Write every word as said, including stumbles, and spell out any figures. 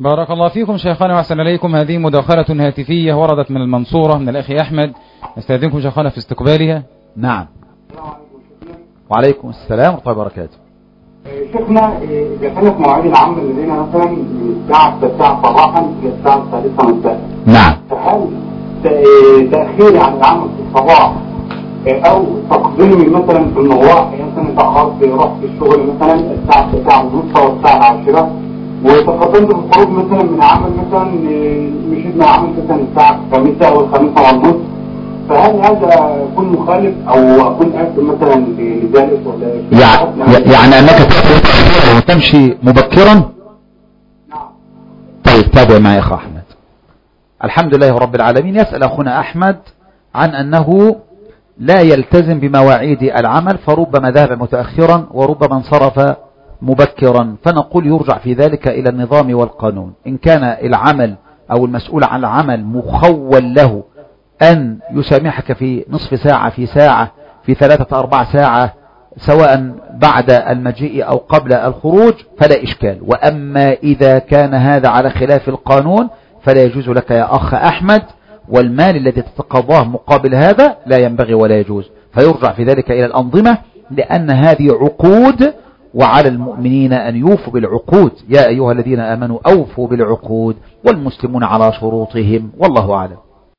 بارك الله فيكم شيخنا وأحسن إليكم. هذه مداخلة هاتفية وردت من المنصورة من الأخ أحمد، استأذنكم شيخنا في استقبالها. نعم. وعليكم السلام ورحمة الله وبركاته. شيخنا إذا كانت مواعيد العمل لدينا مثلا من الساعة التاسعة صباحا إلى الساعة الثالثة مساء. نعم. فهل تأخيري عن العمل في الصباح أو تقديمي مثلا في النهار، يعني مثلا تأخرت رحت الشغل مثلا الساعة التاسعة ونص أو الساعة العاشرة وتقدمت في الخروج مثلا من عمل مثلا مشيت من عمل مثلا الساعة الخامسة أو الخامسة والنص، فهل هذا يكون مخالف أو أكون أكتب مثلا لذلك ولا يعني, يعني أنك تمشي مبكرا؟ نعم. طيب تابع معي يا أخ أحمد. الحمد لله رب العالمين. يسأل أخونا أحمد عن أنه لا يلتزم بمواعيد العمل، فربما ذهب متأخرا وربما انصرف مبكرا، فنقول يرجع في ذلك إلى النظام والقانون. إن كان العمل أو المسؤول عن العمل مخول له أن يسامحك في نصف ساعة، في ساعة، في ثلاثة أربع ساعة، سواء بعد المجيء أو قبل الخروج، فلا إشكال. وأما إذا كان هذا على خلاف القانون فلا يجوز لك يا أخ أحمد، والمال الذي تتقاضاه مقابل هذا لا ينبغي ولا يجوز، فيرجع في ذلك إلى الأنظمة، لأن هذه عقود وعلى المؤمنين أن يوفوا بالعقود. يا أيها الذين آمنوا أوفوا بالعقود والمسلمون على شروطهم، والله أعلم.